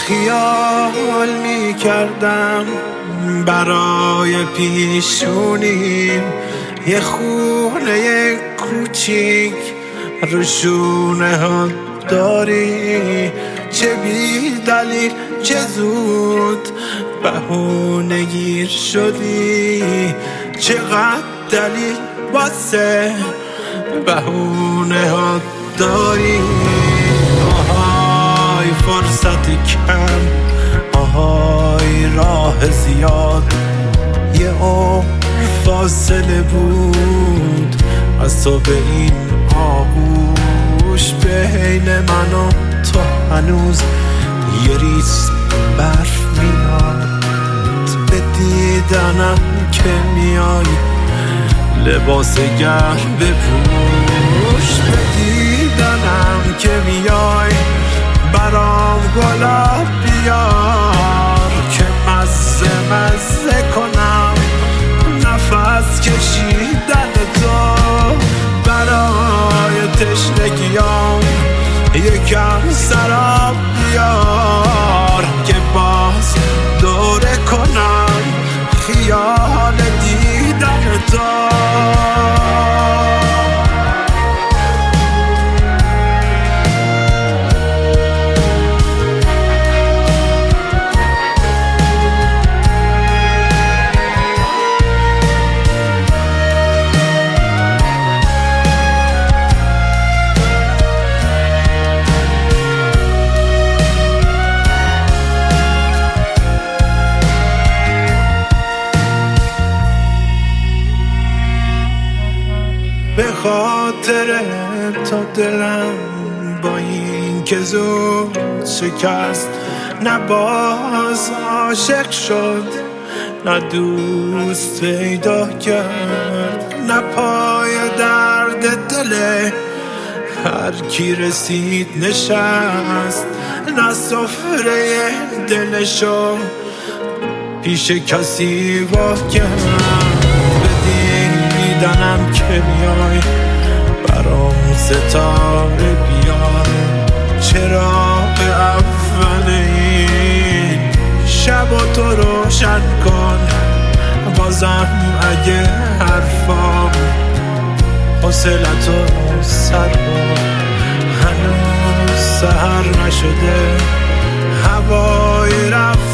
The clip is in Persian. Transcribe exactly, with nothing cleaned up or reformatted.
خیال می کردم برای پیشونیم یه خونه کوچیک رو شونه ها داری، چه بی دلیل چه زود بهونه گیر شدی، چقدر دلیل واسه بهونه ها داری. آهای فرصت کم، آهای راه زیاد، یه عمر فاصله بود از تو به این آغوش، بین من و تو هنوز یه ریز برف میاد، به دیدنم که میای لباس گرم بپوش، به دیدنم که میای برام گلاب بیار که مزه مزه کنم نفس کشیدن تو، برای تشنگیام یکم سراب بیار که باز دوره کنم خیال دیدن تو. به خاطر تا دلم با این که زود شکست، نه باز عاشق شد نه دوست پیدا کرد، نه پای درد دل هر کی رسید نشست، نه سفره دلشو پیش کسی وا کرد، دیدنم که میای برام ستاره بیار، چراغ اول این شب و تو روشن کن، بازم اگه حرفام حوصلتو سر بر، هنوز سحر نشده هوای رفت